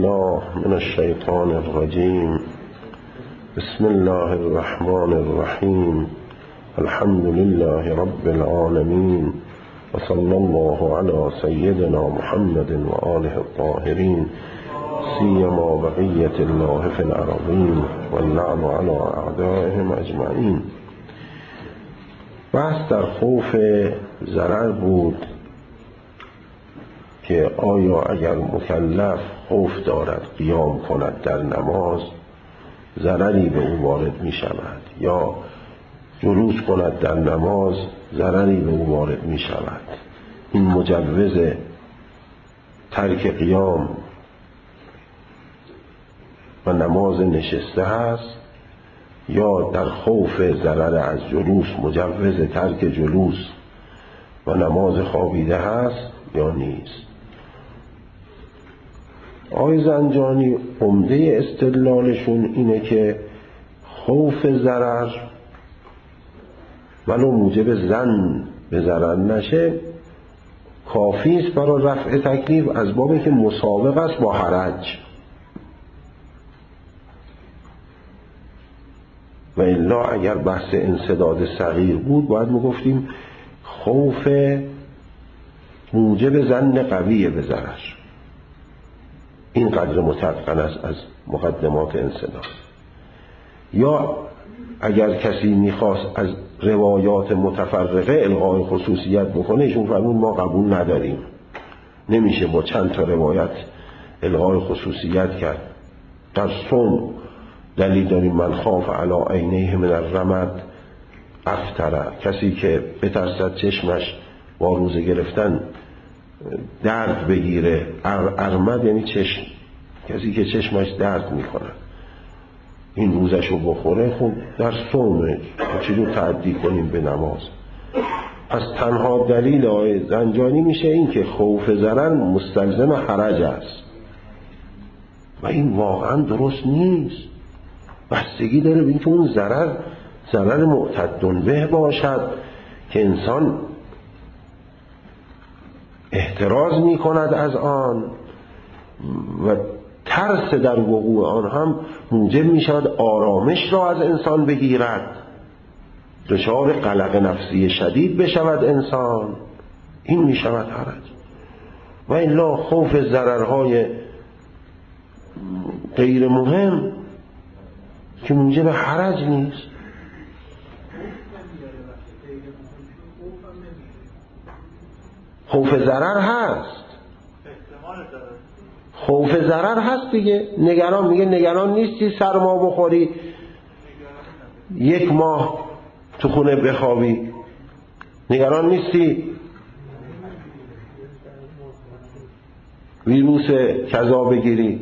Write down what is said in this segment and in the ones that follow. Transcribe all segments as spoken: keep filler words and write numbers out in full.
بالله من الشیطان الرجیم. بسم الله الرحمن الرحیم. الحمد لله رب العالمین و صلی الله علی سیدنا محمد و آله الطاهرین سیما بقیة الله فی الارضین و اللعن علی اعدائهم اجمعین. بحث در خوف ضرر بود که آیا اگر مکلف خوف دارد قیام کند در نماز ضرری به او وارد می شود، یا جلوس کند در نماز ضرری به او وارد می شود. این مجوز ترک قیام و نماز نشسته هست، یا در خوف ضرر از جلوس مجوز ترک جلوس و نماز خوابیده هست یا نیست. آقای زنجانی عمده استدلالشون اینه که خوف ضرر ولو موجب ظن به ضرر نشه کافی است برای رفع تکلیف، از بابی که مسابق است با حرج. و الا اگر بحث انسداد صغیر بود باید میگفتیم خوف موجب ظن قویه به ضرر. این قدر متقن است از مقدمات انسداد. یا اگر کسی میخواست از روایات متفرقه الغای خصوصیت بکنه، ایشون فرمود ما قبول نداریم، نمیشه با چند تا روایت الغای خصوصیت کرد. در صوم دلیل داریم من خاف علی عینیه من الرمد افطر، کسی که بترسد چشمش با روزه گرفتن درد بگیره. ارمد یعنی چشم، کسی که چشمش درد میکنه این روزشو بخوره، خب در صومه چجور تعدی کنیم به نماز؟ پس تنها دلیل آقای زنجانی میشه این که خوف ضرر مستلزم حرج است و این واقعا درست نیست. بستگی داره به اینکه اون ضرر ضرر معتد به باشد که انسان احتراز می کند از آن و ترس در وقوع آن هم موجب می شود آرامش را از انسان بگیرد، دچار قلق نفسی شدید بشود انسان، این می شود حرج. و الا خوف ضررهای غیر مهم که موجب حرج نیست. خوف ضرر هست، خوف ضرر هست دیگه. نگران، میگه نگران نیستی سرما بخوری، یک ماه تو خونه بخوابی، نگران نیستی ویروس کذا بگیری.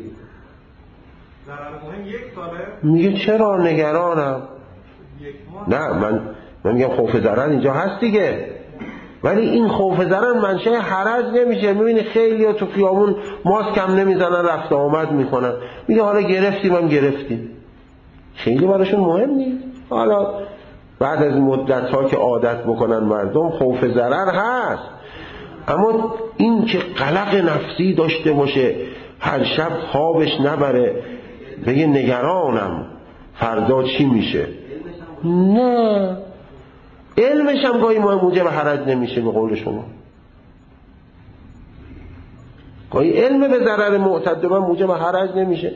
میگه چرا نگرانم؟ نه من من میگم خوف ضرر اینجا هست دیگه، ولی این خوف ضرر منشأ حرج نمیشه. میبینی خیلی ها تو خیابون ماسک هم نمیزنن، رفت آمد میکنن، میگه حالا گرفتیم هم گرفتیم، خیلی براشون مهم نیست. حالا بعد از مدت ها که عادت بکنن مردم خوف ضرر هست، اما این که قلق نفسی داشته باشه هر شب خوابش نبره بگه نگرانم فردا چی میشه، نه. علمش هم گاهی موجب حرج نمیشه به قول شما. گاهی علم به ضرر معتد به موجب حرج نمیشه.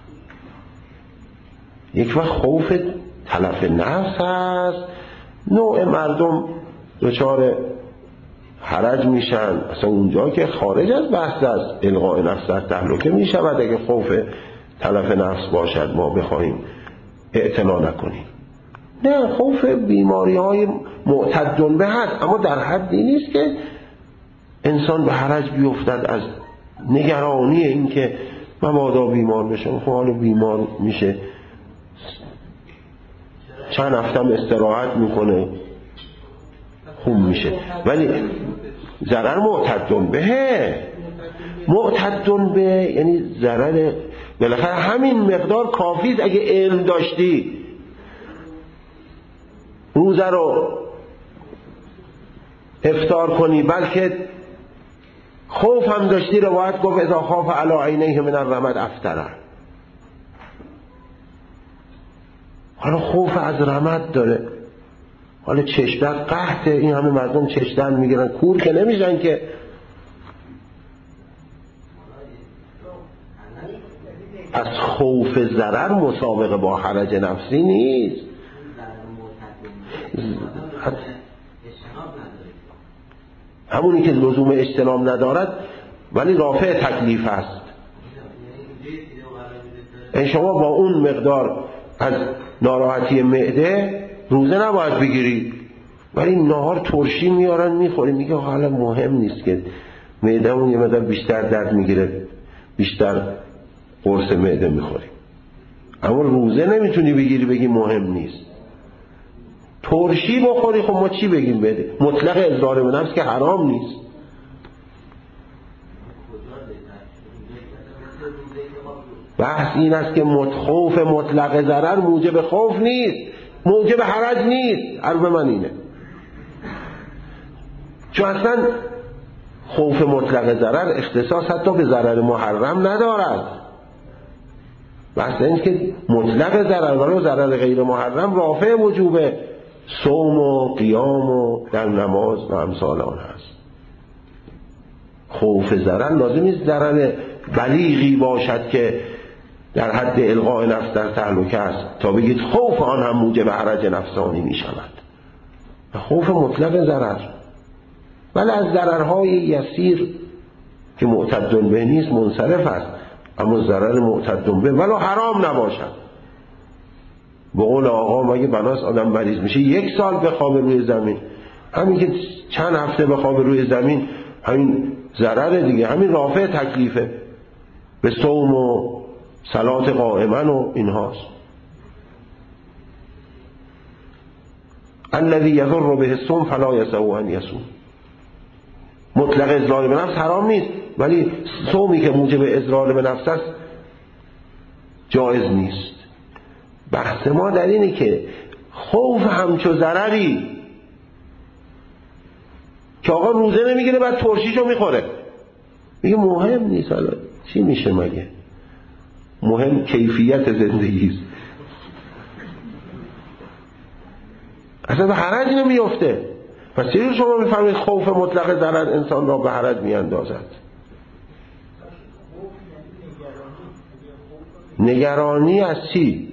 یک وقت خوف تلف نفس هست، نوع مردم دچار حرج میشن، اصلا اونجا که خارج از بحث از الغاء نفس در تهلکه میشود. اگه خوف تلف نفس باشد ما بخواهیم اعتنا نکنیم. نه، خوف بیماری های معتد به هست، اما در حدی نیست که انسان به حرج بیفتد از نگرانی این که مبادا بیمار بشم. خب حالا بیمار میشه چند هفتم استراحت میکنه خوب میشه، ولی ضرر معتد به معتد به یعنی ضرر بالاخره همین مقدار کافی است. اگه علم داشتی روزه رو افطار کنی، بلکه خوف هم داشتی، روایت گفت اذا خاف علی عینیه من الرمد افطره. حالا خوف از رمد داره، حالا چشدن قحطه، این همه مردم چشدن میگیرن، کور که نمیشن که. پس خوف ضرر مسابقه با حرج نفسی نیست. همونی که لزوم اجتناب ندارد ولی رافع تکلیف است. این شما با اون مقدار از ناراحتی معده روزه نباید بگیری، ولی نهار ترشی میارن میخوری، میگه حالا مهم نیست که معده اون یه مقدار بیشتر درد میگیره، بیشتر قرص معده میخوری. اما روزه نمیتونی بگیری بگی مهم نیست. ترشی بخوری، خب ما چی بگیم بده؟ مطلق اضرار به نفس که حرام نیست. بحث این است که خوف مطلق ضرر موجب خوف نیست، موجب حرج نیست. عرض من اینه، چون اصلا خوف مطلق ضرر اختصاص حتی به ضرر محرم ندارد. بحث این که مطلق ضرر و ضرر غیر محرم رافع وجوب صوم و قیام و در نماز و امثال آن هست. خوف ضرر لازم نیست ضرر بلیغی باشد که در حد القاء نفس در تهلکه است تا بگید خوف آن هم موجب حرج نفسانی می شود. خوف مطلق ضرر، ولی از ضررهای یسیر که معتد به نیست منصرف است، اما ضرر معتد به ولو حرام نباشد. به قول آقا مگه بناس آدم مریض میشه یک سال بخوابه روی زمین؟ همین که چند هفته بخوابه روی زمین همین ضرر دیگه، همین رافع تکلیفه به صوم و صلات قائما و اینهاست. الذی یضر به الصوم فلا یسعه ان یصوم. مطلق اضرار به نفس حرام نیست، ولی صومی که موجب اضرار به نفس است جایز نیست. بحث ما در اینه که خوف همچو ضرری که آقا روزه نمیگیره بعد ترشیشو میخوره، میگه مهم نیست. حالا چی میشه مگه؟ مهم کیفیت زندگی است، اصلا به حرج نمیفته. پس چرا شما میفهمید خوف مطلق ضرر انسان را به حرج میاندازد؟ نگرانی از چی؟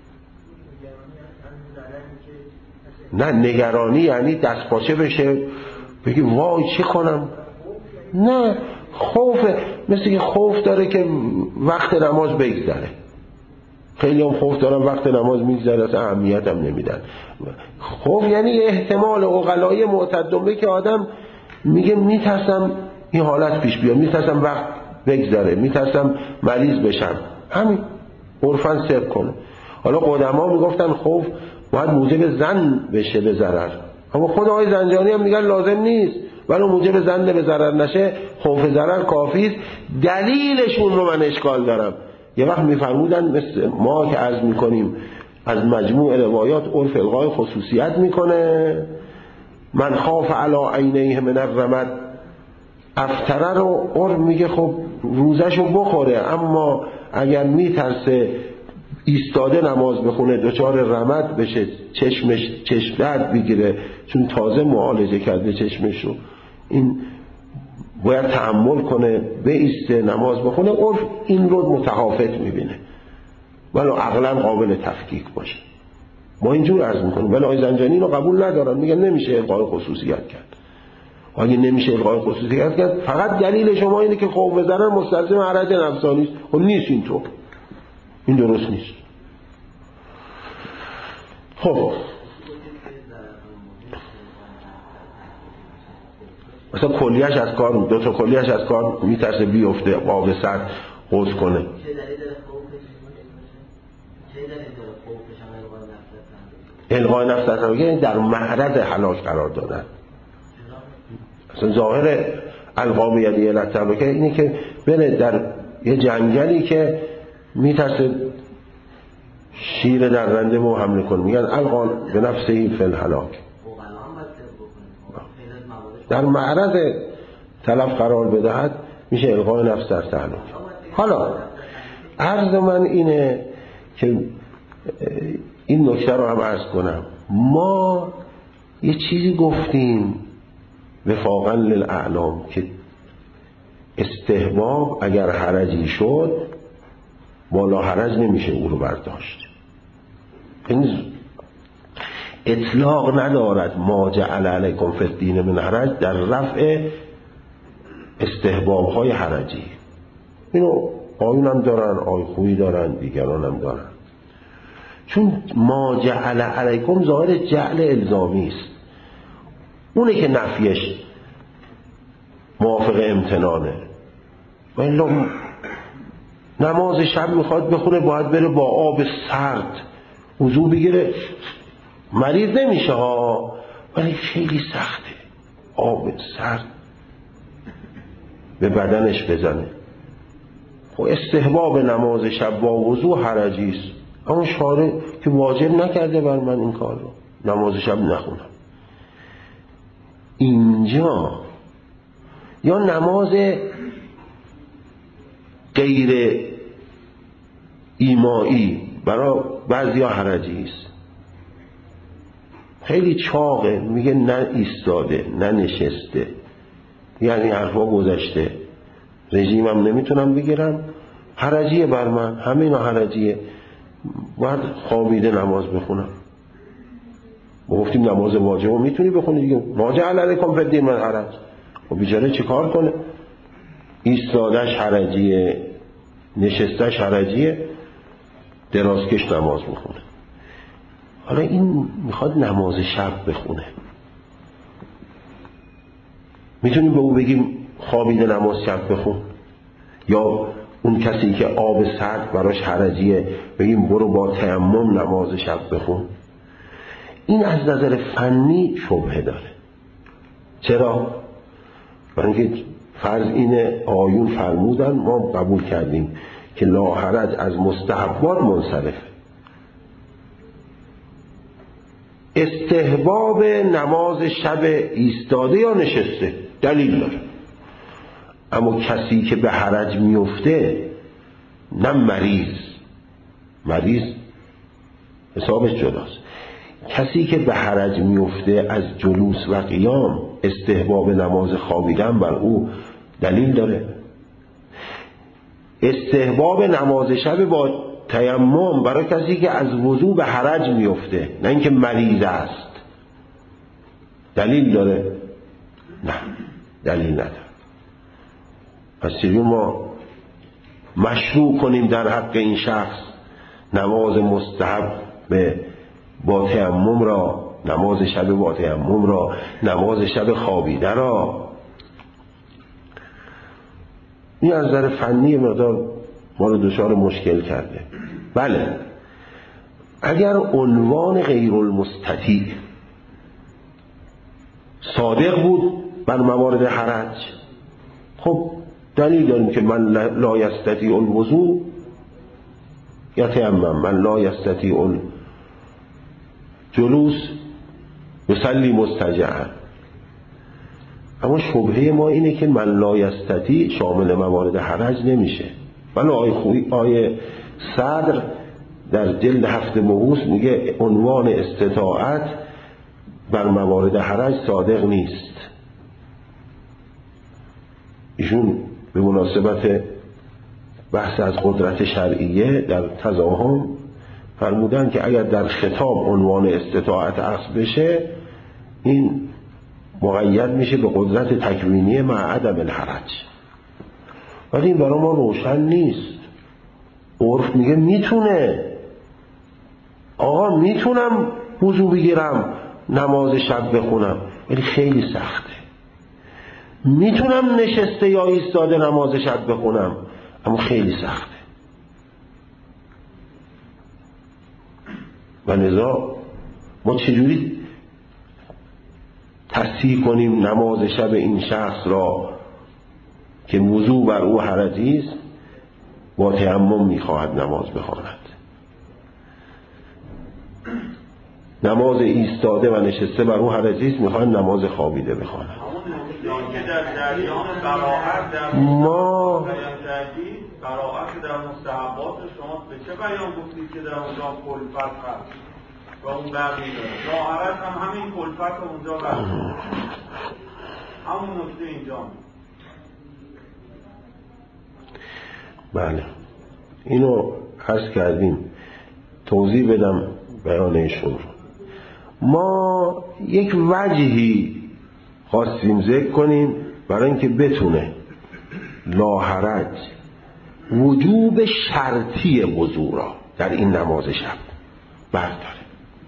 نه، نگرانی یعنی دست پاچه بشه بگی وای چی کنم. نه، خوف مثل که خوف داره که وقت نماز بگذره. خیلی هم خوف دارن وقت نماز میگذره اصلا اهمیت هم نمیدن. خوف یعنی احتمال عقلای معتدمه که آدم میگه میترسم این حالت پیش بیاد، میترسم وقت بگذره، میترسم مریض بشم، همین عرفاً سب کنه. حالا قدما میگفتن خوف باید موجب زن بشه به ضرر، اما خود آقای زنجانی هم میگن لازم نیست، ولی موجب زن به ضرر نشه خوف ضرر کافی است. دلیلشون رو من اشکال دارم. یه وقت میفرمودن مثل ما که عرض میکنیم از مجموع روایات عرف الغای خصوصیت میکنه، من خاف علی عینیه من الرمد افطره رو عرف میگه خب روزشو بخوره، اما اگر میترسه ایستاده نماز بخونه دچار رمد بشه، چشمش چشم درد بگیره چون تازه معالجه کرده چشمشو، این باید تحمل کنه بایسته نماز بخونه. عرف این رو متحافظ میبینه ولو عقلا قابل تفکیک باشه. ما اینجور عرض میکنیم، ولی آقای زنجانی رو قبول ندارن، میگن نمیشه الغای خصوصیت کرد. اگه نمیشه الغای خصوصیت کرد فقط دلیل شما اینه که خوف ضرر مستلزم حرج نفسانی است. خب نیست اینطور، این درست نیست. خب مثلا کلیهش از کار، دو تا کلیهش از کار میترسه بیفته آب سر غوث کنه. الغای نفس تطابقی در معرض هلاک قرار دادن. مثلا ظاهر القام یدی التطابقی اینه که بره در یه جنگلی که میترسه شیر درنده و حمله کنه، میگن القا به نفسه فی الهلاک، در معرض تلف قرار بدهد میشه الغای نفس در تعلق. حالا عرض من اینه که این نکته رو هم عرض کنم، ما یه چیزی گفتیم وفاقا للاعلام که استحباب اگر حرجی شد بالا حرج نمیشه او رو برداشت. این اطلاق ندارد ما جعل علیکم فی الدین من حرج در رفع استحباب های حرجی. اینو آیون هم دارن، آی خویی دارن، دیگران هم دارن. چون ما جعل علیکم ظاهر جعل الزامی است، اونه که نفیش موافق امتنانه. ولی نماز شب میخواد بخونه باید بره با آب سرد وضو بگیره، مریض نمیشه ها، ولی خیلی سخته آب سرد به بدنش بزنه. خب استحباب نماز شب با وضو حرجی است، اما شارع که واجب نکرده بر من این کار رو، نماز شب نخونم. اینجا یا نماز غیر ایمایی برای بعضی ها حرجی است، خیلی چاقه، میگه نه ایستاده نه نشسته، یعنی حرفا گذشته، رژیمم نمیتونم بگیرم، حرجیه بر من، همه اینا حرجیه، باید خوابیده نماز بخونم. ما گفتیم نماز واجب میتونی بخونی دیگه، واجب علیکم فی الدین من حرج. خب بیچاره چی کار کنه؟ ایستادش حرجیه، نشستش حرجیه، درازکش نماز بخونه. حالا این میخواد نماز شب بخونه، میتونیم به او بگیم خوابیده نماز شب بخون؟ یا اون کسی که آب سرد براش حرجیه بگیم برو با تیمم نماز شب بخون؟ این از نظر فنی شبهه داره. چرا؟ برای اینکه فرض اینه آیون فرمودن ما قبول کردیم که لا حرج از مستحبات منصرفه. استحباب نماز شب ایستاده یا نشسته دلیل داره، اما کسی که به حرج میفته، نه مریض، مریض حسابش جداست، کسی که به حرج میفته از جلوس و قیام استحباب نماز خوابیدن بر او دلیل داره. استحباب نماز شب با تیمم برای کسی که از وضو به حرج میفته، نه اینکه مریض است، دلیل داره؟ نه، دلیل نداره. پس چجور ما مشروع کنیم در حق این شخص نماز مستحب با تیمم را، نماز شب با تیمم را، نماز شب خوابیده را؟ این از نظر فنی مقدار ما رو دچار مشکل کرده. بله، اگر عنوان غیر المستطیع صادق بود بر موارد حرج، خب دلیل داریم که من لا یستطیع الوضوء یتیمم، من لا یستطیع الجلوس یصلی مضطجعا. اما شبهه ما اینه که من لا یستطیع شامل موارد حرج نمیشه. ولی آیه خوی آیه صدر در جلد هفت مبعوث میگه عنوان استطاعت بر موارد حرج صادق نیست. ایشون به مناسبت بحث از قدرت شرعیه در تزاحم فرمودن که اگر در خطاب عنوان استطاعت عکس بشه این مقید میشه به قدرت تکوینی مع عدم الحرج. ولی این برای ما روشن نیست. عرف میگه میتونه، آقا میتونم وضو بگیرم نماز شب بخونم، ولی خیلی سخته. میتونم نشسته یا ایستاده نماز شب بخونم، اما خیلی سخته. و لذا ما چجوری تصحیح کنیم نماز شب این شخص را که وضو بر او حرجی است با تیمم میخواهد نماز بخواند؟ نماز ایستاده و نشسته بر او حرجی است، میخواهد نماز خوابیده بخواند. که در جریان براعت در ما بیان کردید، براعت در مستحبات شما به چه بیان گفتید که در اونجا کلفت هست و اون برمی‌داره؟ لاحرج هم همین کلفت اونجا برمی‌داره، همون نکته اینجا. بله اینو عرض کردیم، توضیح بدم بیان ایشون رو. ما یک وجهی خواستیم ذکر کنیم برای اینکه بتونه لاحرج وجوب شرطی وضو را در این نماز شب برداره.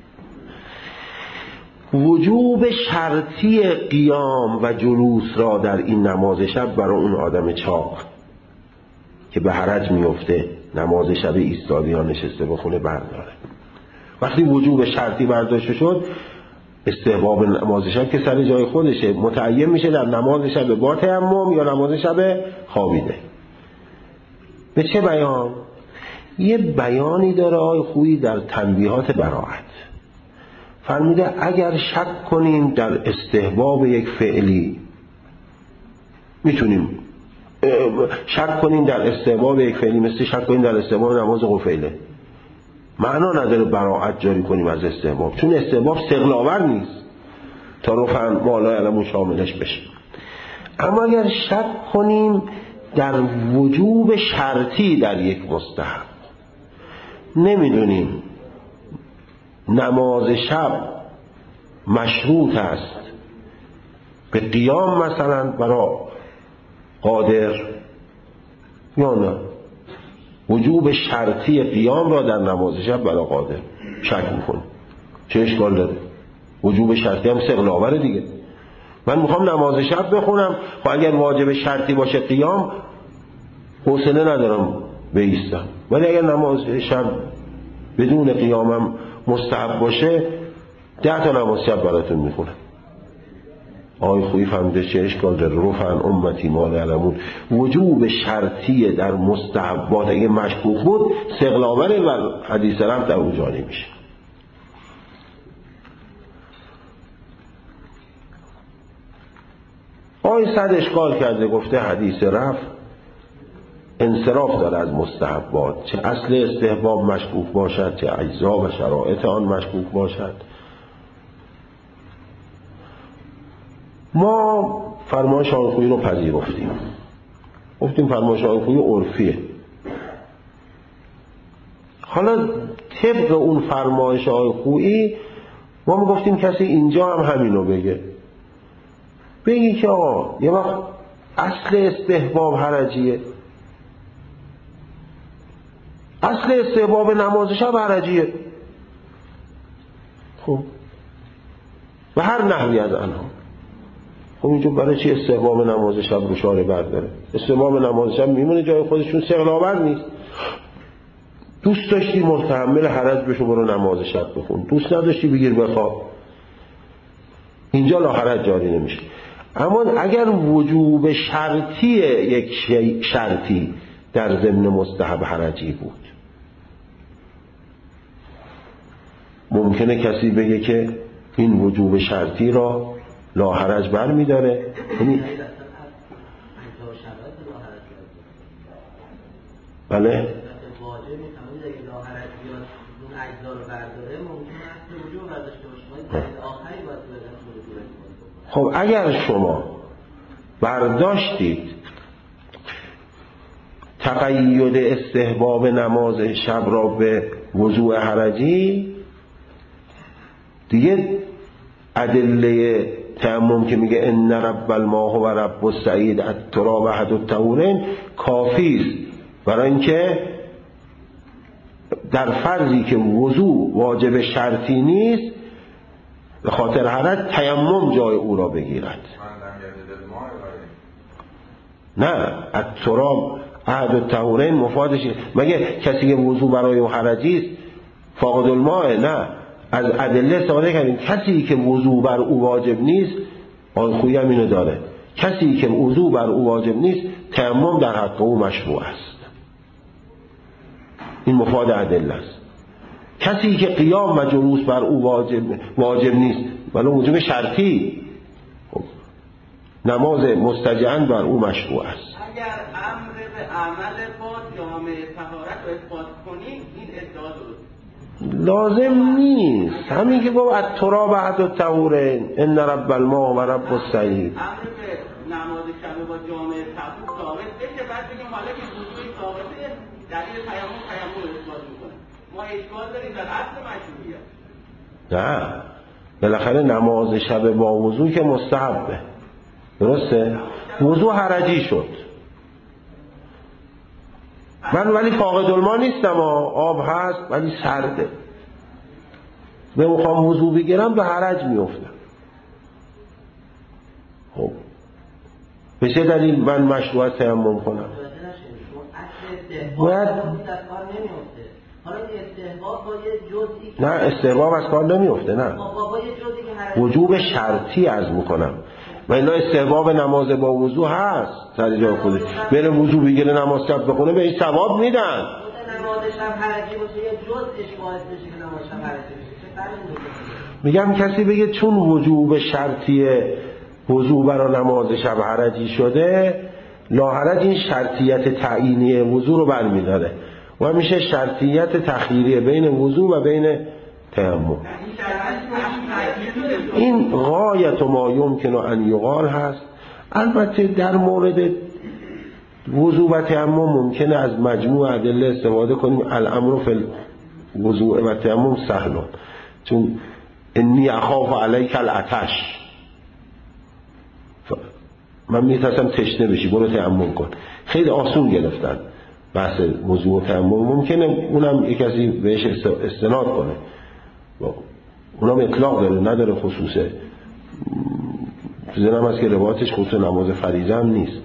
وجوب شرطی قیام و جلوس را در این نماز شب برای اون آدم چاق که به حرج میفته نماز شب ایستادی یا نشسته بخونه برداره. وقتی وجوب شرطی برداشته شد، استحباب نماز شب که سر جای خودشه متعین میشه در نماز شب با تیمم یا نماز شب خوابیده. به چه بیان؟ یه بیانی داره آقای خویی در تنبیهات براعت، فرموده اگر شک کنیم در استحباب یک فعلی، میتونیم شک کنیم در استحباب یک فعلی مثل شک کنیم در استحباب نماز قفیله، معنا نداره براعت جاری کنیم از استحباب، چون استحباب استقلاور نیست تا رفعن مالای علمون شاملش بشه. اما اگر شک کنیم در وجوب شرطی در یک مستحب، نمیدونیم نماز شب مشروط است به قیام مثلا برای قادر یا نه، وجوب شرطی قیام را در نماز شب برای قادر شک میکنه، چه اشکال داره؟ وجوب شرطی هم استقلاوره دیگه. من میخوام نماز شب بخونم، خب اگر واجب شرطی باشه قیام حوصله ندارم بایستم، ولی اگر نماز شب بدون قیامم مستحب باشه ده تا نماز شب براتون میخونم. آقای خویی فهمیده چه اشکال داره؟ رفعن امتی مال علمون. وجوب شرطی در مستحبات اگه مشکوک بود استقلاوره و حدیث رفت در اونجا نمیشه. آقای صد اشکال کرده، گفته حدیث رفت انصراف داره از مستحبات، چه اصل استحباب مشکوک باشد چه اجزا و شرایط آن مشکوک باشد. ما فرمایش آقای خویی رو پذیرفتیم، گفتیم فرمایش آقای خویی عرفیه. حالا طبق اون فرمایش آقای خویی ما میگفتیم کسی اینجا هم همینو بگه، بگی که آقا یه وقت اصل استحباب حرجیه، اصل استحباب نماز شب حرجیه، خب و هر نحوی از آنها. خب اینجا برای چی استحباب نماز شب رو شارع برداره؟ استحباب نماز شب میمونه جای خودشون، استقلاور نیست. دوست داشتی متحمل حرج بشو برو نماز شب بخون، دوست نداشتی بگیر بخواب، اینجا لا حرج جاری نمیشه. اما اگر وجوب شرطی یک شرطی در ضمن مستحب حرجی بود، ممکنه کسی بگه که این وجوب شرطی را لا حرج بر می داره، یعنی بله خب اگر شما برداشتید تقید استحباب نماز شب را به وضوء حرجی، دیگه ادله تیمم که میگه ان رب الماء و رب السعید التراب احد الطهورین کافی است برای اینکه در فرضی که وضوء واجب شرطی نیست به خاطر حرج تیمم جای او را بگیرد. نه التراب احد الطهورین مفادش مگه کسی که وضوء برای او حرجی است فاقد الماء؟ نه، از ادله استفاده کردیم. کسی که وضوء بر او واجب نیست، آقای خویی هم اینو داره، کسی که وضوء بر او واجب نیست تیمم در حق او مشروع است. این مفاد ادله است. کسی که قیام و جلوس بر او واجب واجب نیست ولی وجوب شرطی، خب نماز مستجعاً بر او مشروع است. اگر امر به عمل با جامع طهارت رو اثبات کنیم این ادعا درست لازم نیست. همین که گفت التراب احد الطهورین ان رب الماء و رب السعید. امر به نماز شب با جامع طهور ثابت بشه بعد بگیم حالا که وضوء ثابته دلیل تیمم تیمم رو اثبات میکنه. ما اشکال داریم در اصل مشروعیت. نه بالاخره نماز شب با وضو که مستحبه، درسته؟ وضو حرجی شد، من ولی فاقد الماء نیستم، آب هست ولی سرده، به مخوام وضو بگیرم به حرج میافتم. خب به چه دلیل من مشروعیت تیمم کنم؟ باید حالا استحباب با یه جزئی نه استحباب از کار نمیفته، نه با یه جزئی که وجوب شرطی عرض میکنم. و الا استحباب نماز با وضو هست سر جای خودش، بره وضو بگیره نماز شب بخونه به این ثواب میدن. نماز شب حرجی باشه یه جزءش باعث بشه که نماز شب حرجی بشه. میگم کسی بگه چون وجوب شرطی وضو برای نماز شب حرجی شده لاحرج این شرطیت تعیینی وضو رو برمیداره و میشه شرطیت تخییری بین وضو و بین تیمم. این غایت ما یمکن ان یقال هست. البته در مورد وضو و تیمم ممکنه از مجموع ادله استفاده کنیم. الامر فی الوضوء و تیمم سهل، چون انی اخاف علیک العطش، من میترسم تشنه بشی برو تیمم کن. خیلی آسون گرفتن بحث وضو و تیمم، ممکنه اونم یک کسی بهش استناد کنه، اونم اطلاق داره نداره خصوصه. ذهنم هست که روایتش خصوص نماز فریضه هم نیست،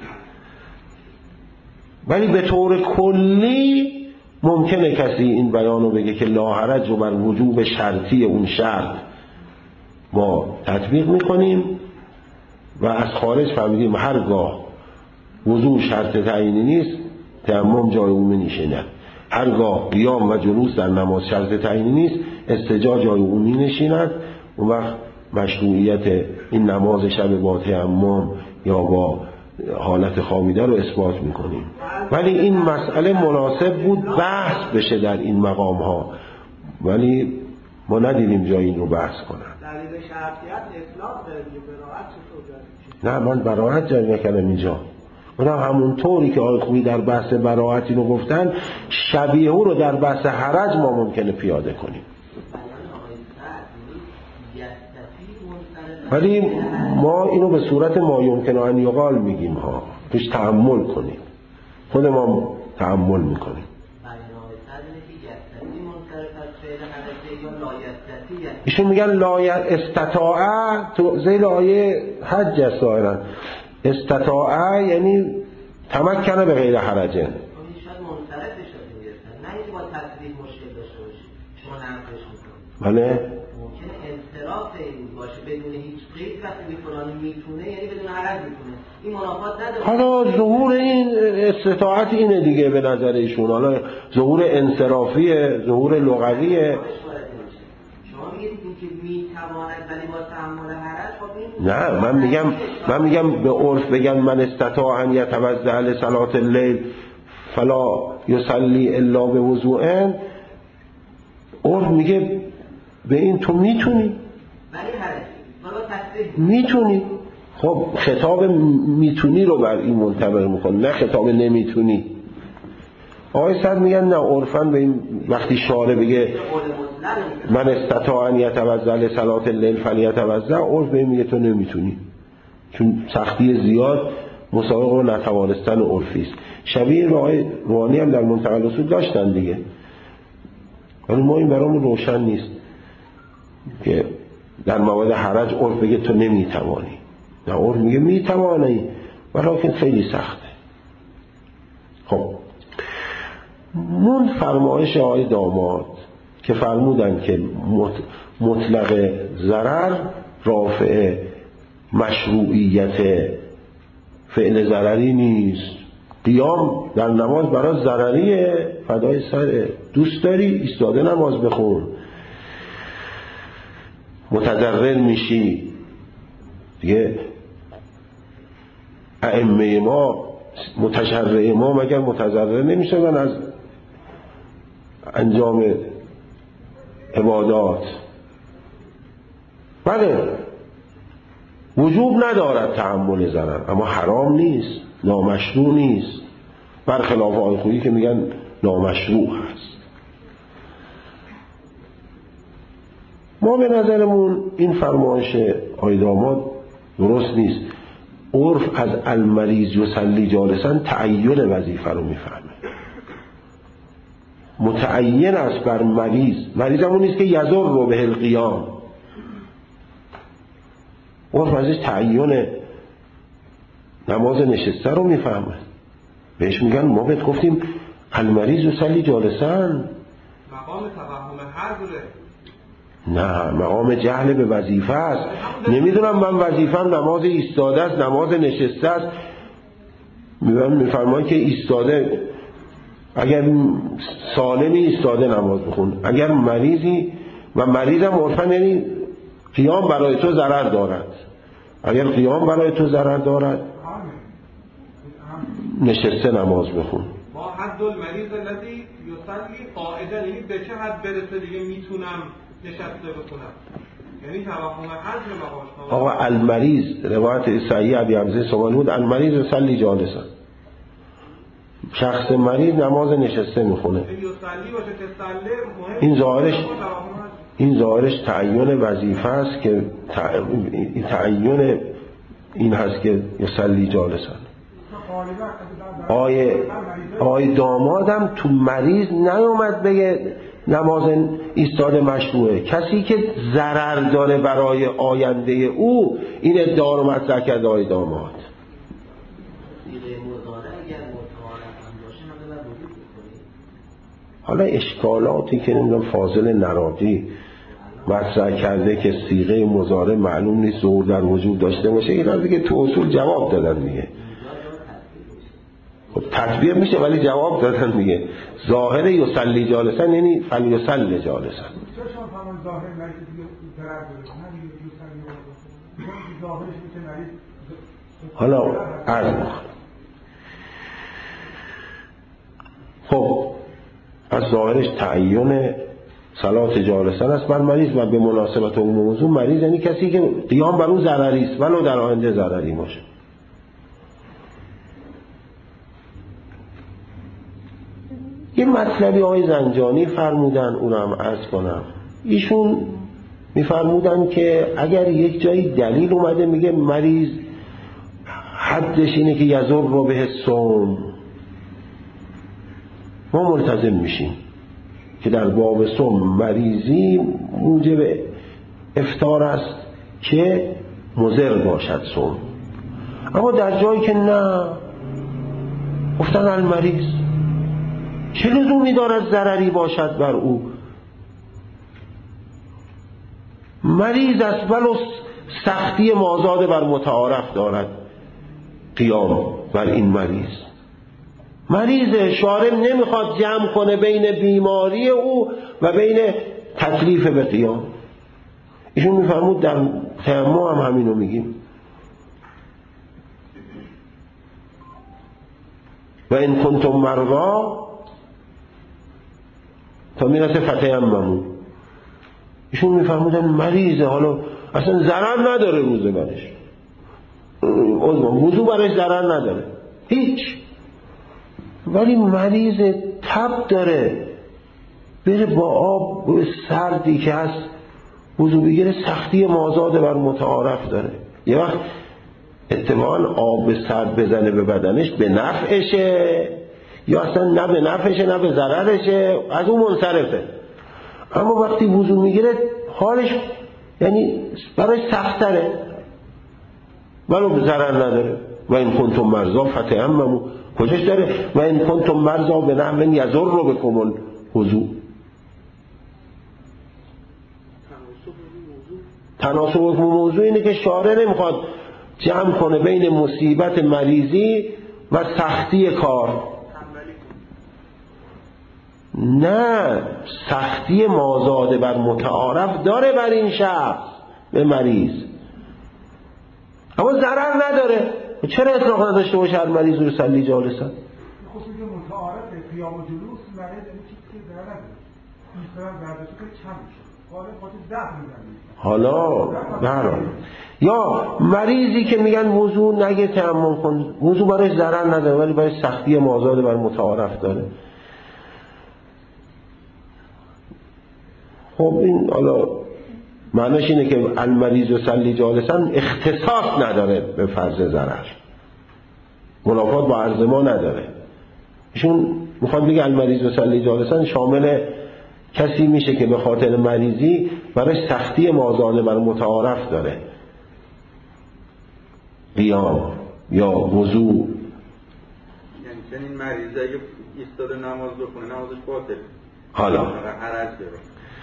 ولی به طور کلی ممکنه کسی این بیانو بگه که لا حرج رو بر وجوب شرطی اون شرط ما تطبیق میکنیم و از خارج فهمیدیم هرگاه وضو شرط تعیینی نیست تیمم جای اون نشینه، هرگاه قیام و جلوس در نماز شرط تعیینی نیست استجا جای اون می نشیند. اون وقت مشروعیت این نماز شب با تیمم یا با حالت خوابیده رو اثبات میکنیم. ولی این مسئله مناسب بود بحث بشه در این مقام ها، ولی ما ندیدیم جای این رو بحث کنن. دلیل شرطیت اطلاق داره دیگه، براحت چطور؟ نه من براحت جاری نکردم اینجا، اونم همون طوری که آقای خویی در بحث براحت اینو گفتن شبیه او رو در بحث حرج ما ممکنه پیاده کنیم. ولی ما اینو به صورت ما یمکن ان یقال میگیم ها، پیش تأمل کنیم، خود ما تأمل میکنیم. ایشون میگن لا استطاعه تو زیر آیه حج است ظاهرا، استطاعه یعنی تمکنه به غیر حرجه. شاید منصرف بشه نه اینکه با تصریح مشکل داشته باشی شما نقضش میکنید. بله ممکنه انصراف این باشه بدون هیچ قید وقتی به فلانی میتونه یعنی بدون حرج میتونه، این منافات نداره. حالا ظهور این استطاعت اینه دیگه به نظر ایشون، حالا ظهور انصرافیه ظهور لغویه. نه من میگم من میگم به عرف بگن من استطاع ان یتوضأ لصلاة اللیل فلا یصلی الا بوضوء، عرف میگه به این تو میتونی میتونی. خب خطاب میتونی رو بر این منطبق میکنه نه خطاب نمیتونی. آقای صد میگن نه عرفاً به این وقتی شارع بگه من استطاع ان یتوضأ لصلاة اللیل فلیتوضأ، عرف به این میگه تو نمیتونی، چون سختی زیاد مسابقه و نتوانستن عرفی است. شبیه به آقای روحانی هم در منتقى الاصول داشتن دیگه، ولی ما این برامون روشن نیست که در موارد حرج عرف بگه تو نمیتوانی، نه عرف میگه میتوانی ولیکن خیلی سخته. خب من فرمایش آقای داماد که فرمودن که مطلق ضرر رافع مشروعیت فعل ضرری نیست. قیام در نماز برای ضرریه، فدای سره، دوست داری ایستاده نماز بخون، متضرر میشی دیگه ائمه ما متشرع ما مگر متضرر نمیشدن از انجام عبادات؟ بله وجوب ندارد تحمل ضرر، اما حرام نیست، نامشروع نیست، برخلاف آیه خویی که میگن نامشروع هست. ما به نظرمون این فرمایش آیه داماد درست نیست. عرف از المریض یصلی جالسا تعین وظیفه رو میفهمه. متعین است بر مریض، مریض همون نیست که یضر رو به القیام. عرف ازش تعین نماز نشسته رو میفهمه. بهش میگن ما بهت گفتیم المریض یصلی جالسا. مقام توهم حضره. نه، مقام جهل به وظیفه است. نمیدونم من وظیفم نماز ایستاده است، نماز نشسته است. میفرماید که ایستاده، اگر سالمی ایستاده نماز بخون، اگر مریضی و مریضم عرفاً یعنی قیام برای تو ضرر دارد، اگر قیام برای تو ضرر دارد نشسته نماز بخون. ما حد المریض الذی یصلی قاعدا، یعنی به چه حد برسه دیگه میتونم نشسته بکنم؟ یعنی توهم حضر مقامش. آقا المریض، روایت صحیح ابی حمزه سوال بود، المریض یصلی جالسا، شخص مریض نماز نشسته میخونه. این ظاهرش این ظاهرش تعین وظیفه است که تعین این هست که یصلی جالسا. آیه آیه دامادم تو مریض نیومد بگه نماز ایستاده مشروعه. کسی که ضرر داره برای آینده او این ادعا رو مطرح کرده آیه داماد. حالا اشکالاتی که نمیدونم فاضل نراقی مطرح کرده که صیغه مضارع معلوم نیست ظهور در وجود داشته باشه، اینا دیگه تو اصول جواب دادن دیگه. خب تطبیق میشه ولی جواب دادن دیگه. ظاهر یصلی جالسا یعنی فلیصلی جالسا. حالا عرض میکنم. خب از ظاهرش تعین صلات جالسا است بر مریض و به مناسبت اون موضوع مریض یعنی کسی که قیام بر اون ضرری است ولو در آینده ضرری باشه. یه مطلبی آقای زنجانی فرمودن، اونم عرض کنم. ایشون میفرمودن که اگر یک جایی دلیل اومده میگه مریض حدش اینه که یضر رو به الصوم، ما ملتزم میشیم که در باب صوم مریضی موجب افطار است که مضر باشد صوم. اما در جایی که نه، گفتن المریض چه لزومی دارد ضرری باشد بر او؟ مریض است ولو سختی مازاد بر متعارف دارد قیام بر این مریض. مریض شارع نمیخواد جمع کنه بین بیماری او و بین تکلیف به قیام. ایشون میفرمود در تیمم هم همینو میگیم. و این کنتم مرضی تا میرسه فتیمموا. ایشون میفرمودن مریضه، حالا اصلا ضرر نداره روزه برش، وضو برش ضرر نداره هیچ، ولی مریض تب داره، بره با آب سردی که هست وضو بگیره، سختی مازاد بر متعارف داره. یه وقت اتفاقا آب سرد بزنه به بدنش به نفعشه یا اصلا نه به نفعشه نه به ضررشه، از اون منصرفه. اما وقتی وضو میگیره حالش یعنی برای سختره ولو به ضرر نداره. و این کنتم مرضی فتیمموا، کجاش داره و این کنتم مرضی به نحو یضر بکم الوضو؟ تناسب موضوع اینه که شارع نمیخواد جمع کنه بین مصیبت مریضی و سختی کار. نه، سختی مازاده بر متعارف داره بر این شخص به مریض، اما ضرر نداره. چرا اطلاق نداشته باشه المریض یصلی جالسا؟ خب میگه متعارف قیام و جلوس معنی یعنی چیزی که در نداره اینطور برداشت که کم میشه حالا خودت ضعف میزنی حالا برام یا مریضی که میگن وضو نگه تیمم کن، وضو برای ضرر نداره ولی برای سختی مازاد بر متعارف داره. خب این حالا معنیش اینه که المریض یصلی جالسا اختصاص نداره به فرض ضرر، منافات با عرض ما نداره. ایشون میخواد بگه المریض یصلی جالسا شامل کسی میشه که به خاطر مریضی برای سختی مازاد بر متعارف داره، قیام یا وضو. یعنی چنین مریضی اگه ایستاده نماز بخونه نمازش باطل. حالا حرج داره.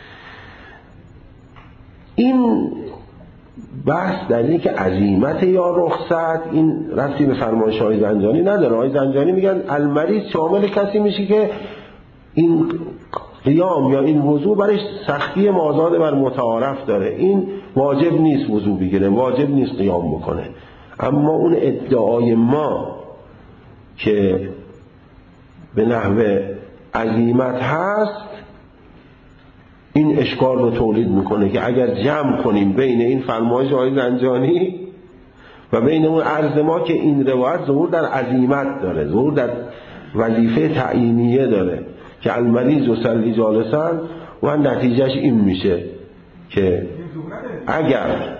این بحث در اینه که عزیمت یا رخصت این ربطی به فرمایش های زنجانی نداره. های زنجانی میگن المریض شامل کسی میشه که این قیام یا این وضو برای سختی مازاد بر متعارف داره، این واجب نیست وضو بگیره، واجب نیست قیام بکنه. اما اون ادعای ما که به نحو عزیمت هست این اشکال رو تولید میکنه که اگر جمع کنیم بین این فرمایش های زنجانی و بین اون عرض ما که این روایت ظهور در عزیمت داره، ظهور در وظیفه تعیینیه داره که المریض یصلی جالسا، و نتیجهش این میشه که اگر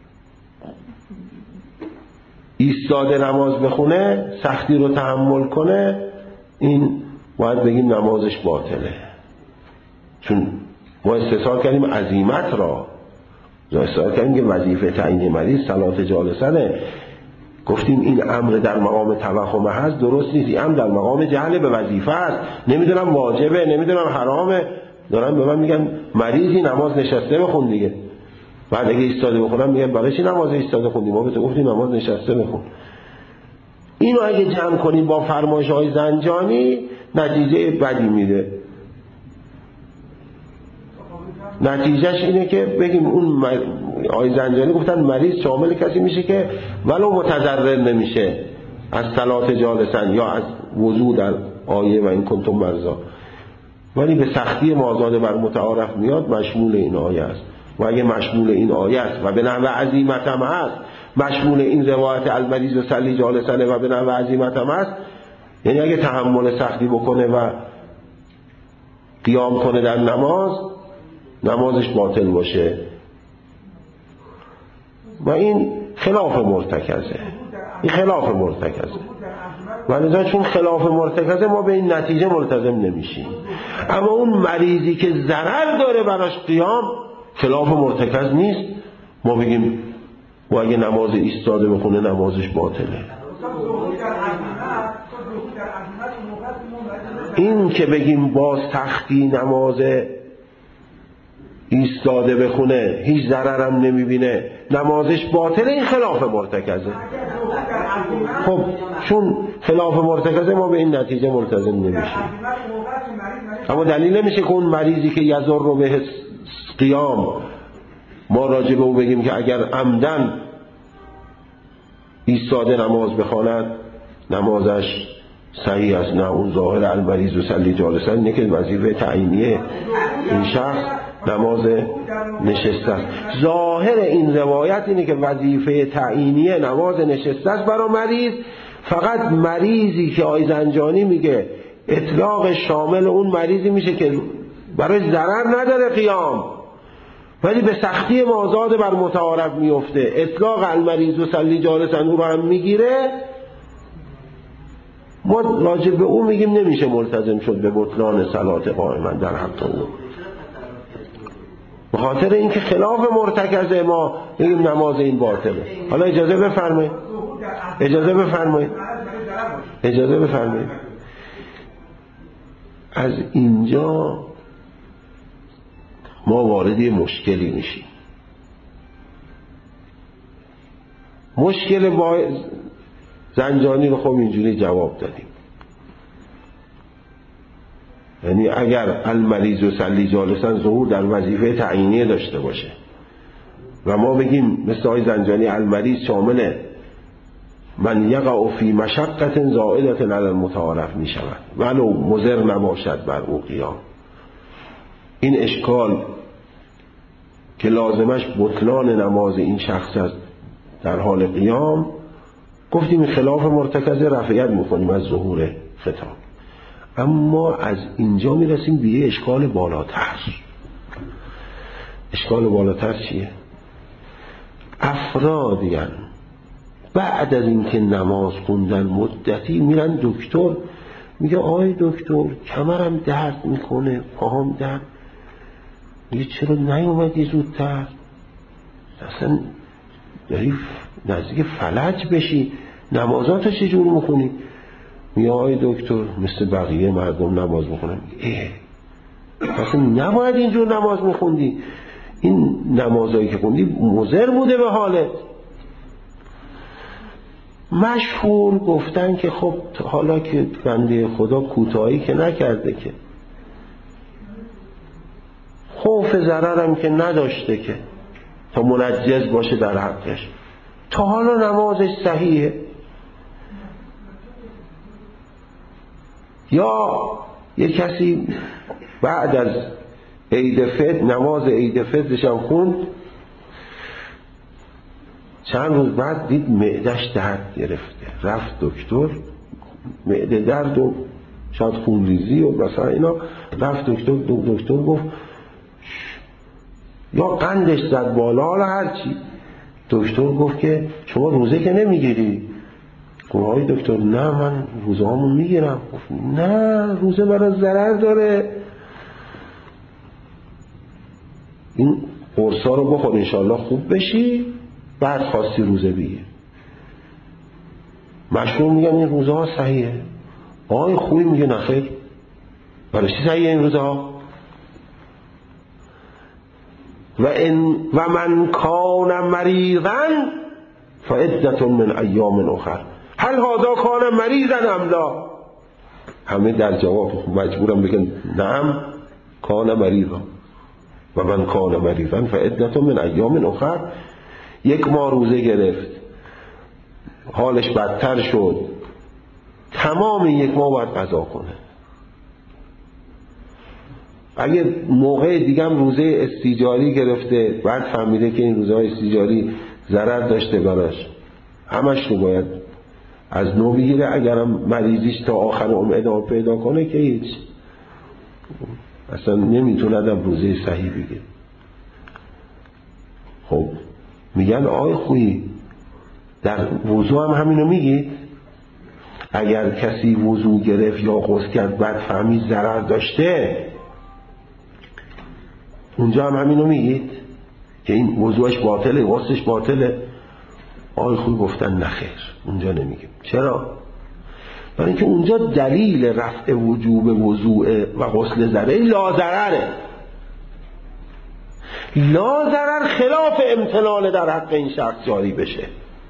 ایستاده نماز بخونه سختی رو تحمل کنه این باید بگیم نمازش باطله، چون ما استثار کردیم عزیمت را، یا استثار کردیم که وظیفه تعیین مریض صلات جالسنه. گفتیم این امر در مقام توهم هست، درست نیست. این امر در مقام جهل به وظیفه است. نمیدونم واجبه، نمیدونم حرامه، دارن به من میگن مریضی نماز نشسته بخون دیگه. بعد اگه ایستاده بخونم میگن برای چی نماز ایستاده خوندی؟ ما به تو گفتیم نماز نشسته بخون. اینو اگه جمع کنیم با فرمایش های زنجانی نتیجه بدی میده. نتیجهش اینه که بگیم اون آیه زنجانی گفتن مریض شامل کسی میشه که ولو متضرر نمیشه از صلات جالسن یا از وضو در آیه و این کنتم مرضا، ولی به سختی مازاد بر متعارف میاد، مشمول این آیه است. و اگه مشمول این آیه است و به نحو عزیمت هم هست، مشمول این روایت المریض یصلی جالسن و به نحو عزیمت هم هست، یعنی اگه تحمل سختی بکنه و قیام کنه در نماز نمازش باطل باشه، و این خلاف مرتکزه. این خلاف مرتکزه و لذا چون خلاف مرتکزه ما به این نتیجه ملتزم نمیشیم. اما اون مریضی که ضرر داره براش قیام خلاف مرتکز نیست، ما بگیم و اگه نماز ایستاده بخونه نمازش باطله. این که بگیم با سختی نماز ایستاده بخونه هیچ ضررم نمیبینه نمازش باطله، این خلاف مرتکزه. خب چون خلاف مرتکزه ما به این نتیجه ملتزم نمیشیم. اما دلیل نمیشه که اون مریضی که یضر رو به قیام ما راجع به او بگیم که اگر عمدن ایستاده نماز بخواند نمازش صحیح است. نه، اون ظاهر المریض یصلی جالسا اینه که وظیفه تعیینیه این شخص نماز نشسته است. ظاهر این روایت اینه که وظیفه تعیینیه نماز نشسته است برای مریض. فقط مریضی که آیه زنجانی میگه اطلاق شامل اون مریضی میشه که برای ضرر نداره قیام ولی به سختی مازاد بر متعارف میفته، اطلاق المریض یصلی جالسا او رو هم میگیره. ما راجع به او میگیم نمیشه ملتزم شد به بطلان صلات قائما در حق او، به خاطر اینکه خلاف مرتکزه ما میگیم نماز این باطله. حالا اجازه بفرمایید اجازه بفرمایید اجازه بفرمایید از اینجا ما وارد یه مشکلی میشیم. مشکل با زنجانی رو خب اینجوری جواب دادیم، یعنی اگر المریض یصلی جالسا ظهور در وظیفه تعیینیه داشته باشه و ما بگیم مثل آقای زنجانی المریض شامل من یقع فی مشقت زائدة علی المتعارف می شود ولو مضر نباشد بر او قیام. این اشکال که لازمش بطلان نماز این شخص است در حال قیام، گفتیم خلاف مرتکز رفعیت میکنیم از ظهور خطاب. اما از اینجا میرسیم به یه اشکال بالاتر. اشکال بالاتر چیه؟ افرادی هن بعد از اینکه نماز خوندن مدتی میرن دکتر، میگه آی دکتر کمرم درد میکنه، پاهم درد، میگه چرا نیومدی زودتر؟ اصلا داری نزدیک فلج بشی، نمازاتو چجور میخونی؟ میگه آی دکتر مثل بقیه مردم نماز میخونم. اه اصلا نباید اینجور نماز میخوندی، این نمازایی که خوندی مضر بوده به حالت. مشهور گفتن که خب حالا که بنده خدا کوتاهی که نکرده، که خوف ضررم که نداشته که تا منجز باشه در حقش، تا حالا نمازش صحیحه. یا یک کسی بعد از عید فطر نماز عید فطرش هم خوند، چند روز بعد دید معدش درد گرفته، رفت دکتر، معده درد و شاید خونریزی و مثلا اینا، رفت دکتر، دکتر گفت یا قندش زد بالا، حالا هرچی. دکتر گفت که شما روزه که نمیگیری؟ گفت آی دکتر نه من روزه هامو میگیرم. گفت نه روزه برای ضرر داره، این قرصا رو بخور انشالله خوب بشی بعد خواستی روزه بگیر. مشهور میگن این روزه ها صحیحه. آی خوبی میگه نخیر، برای چی صحیحه این روزه ها؟ و, ان و من کان مریضا فعدة من ایام اخر هل هذا کان مریضا ام لا؟ همه در جواب مجبورم بگن نعم کان مریضا و من کان مریضا فعدة من ایام اخر. یک ماه روزه گرفت، حالش بدتر شد، تمام یک ماه باید قضا کنه. اگه موقع دیگه هم روزه استیجاری گرفته، بعد فهمیده که این روزه های استیجاری ضرر داشته براش، همش رو باید از نو بگیره. اگرم مریضیش تا آخر عمر ادامه پیدا کنه که هیچ، اصلا نمیتوندم روزه صحیح بگه. خب میگن آی خویی در وضو هم همینو میگید؟ اگر کسی وضو گرفت یا غسل کرد بعد فهمید ضرر داشته، اونجا هم همینو میگید که این وضوش باطله، غسلش باطله؟ آی خویی گفتن نخیر، اونجا نمیگیم. چرا؟ برای اینکه اونجا دلیل رفع وجوب وضوء و غسل ضرر لا ضرره. لا ضرر خلاف امتنان در حق این شخص جاری بشه.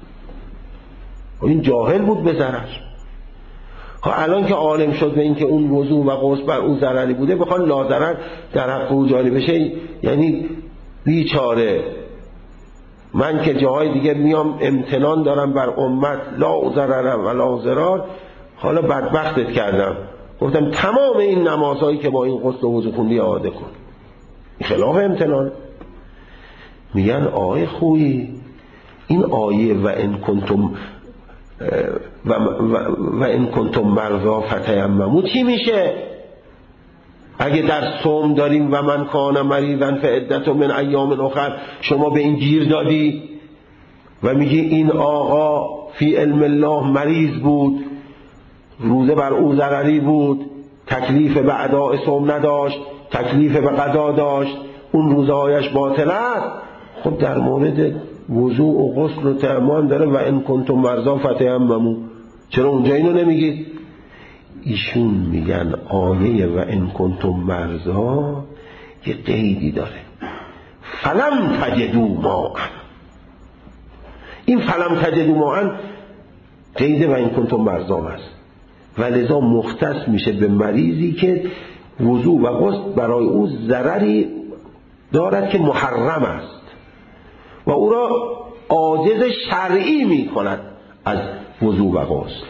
و این جاهل بود به ضرر. ها الان که عالم شد به این که اون وضوء و غسل بر اون ضرری بوده، بخوان لا ضرر در حق او جاری بشه، یعنی بیچاره من که جاهای دیگه میام امتنان دارم بر امت لا ضرر و لا ضرار، حالا بدبختت کردم، گفتم تمام این نمازهایی که با این غسل و وضو خوندی اعاده کن. این خلاف امتنان. میگن آیه خویی این آیه و ان کنتم و, و, و ان کنتم مرضا فتیمموا چی میشه؟ اگه در صوم داریم و من کان مریضا فعدة من ایام اخر، شما به این گیر دادی و میگی این آقا فی علم الله مریض بود، روزه بر او ضرری بود، تکلیف به اداء صوم نداشت، تکلیف به قضا داشت، اون روزهایش باطل است. خب در مورد وضوء و غسل و تیمم داره و ان کنتم مرضا فتیمموا، چرا اونجا اینو نمیگید؟ ایشون میگن آیه و ان کنتم مرضا یه قیدی داره، فلم تجدوا ماء. این فلم تجدوا ماء قید و ان کنتم مرضا است و لذا مختص میشه به مریضی که وضوء و غسل برای او ضرری دارد که محرم است و او را عاجز شرعی می کند از وضو و غسل.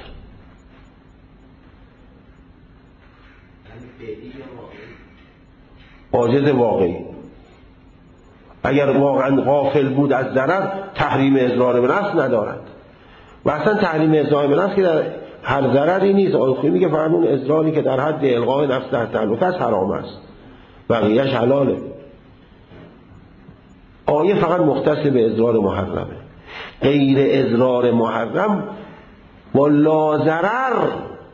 عاجز واقعی. اگر واقعا غافل بود از ضرر تحریم اضرار به نفس ندارد و اصلا تحریم اضرار به نفس که در هر ضرری نیست. آیه خویی میگه فقط اون اضراری که در حد القاء نفس در تهلکه است حرام است، بقیه‌اش حلاله. آیه فقط مختص به اضرار محرمه. غیر اضرار محرم با لا ضرر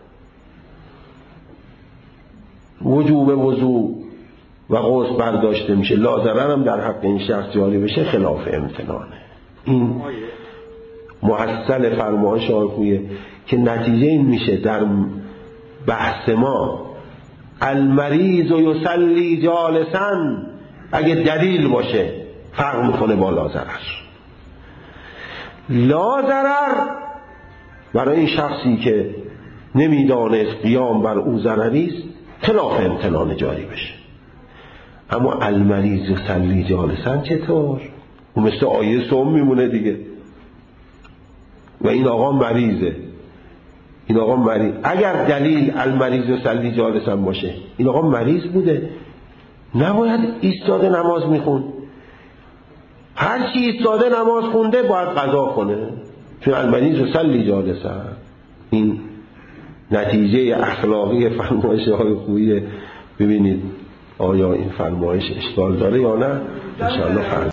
وجوب وضو و غسل برداشته میشه، لا ضرر هم در حق این شخص جاری بشه خلاف امتنانه. این محصل فرمایش آیه خویه که نتیجه این میشه در بحث ما المریض و یصلی جالسا اگه دلیل باشه فرق میکنه با لا ضرر. لا ضرر برای این شخصی که نمیدانست قیام بر او ضرری است خلاف امتنان جاری بشه. اما المریض یصلی جالسا چطور؟ اون مثل آیه سوم میمونه دیگه. و این آقا مریضه، این آقا مریض. اگر دلیل المریض یصلی جالسا باشه این آقا مریض بوده، نباید ایستاده نماز میخون. هر چی ایستاده نماز خونده باید قضا کنه، چون المریض یصلی جالسا. این نتیجه اخلاقی فرمایش های خویه. ببینید آیا این فرمایش اشکال داره یا نه؟ انشاءالله فرق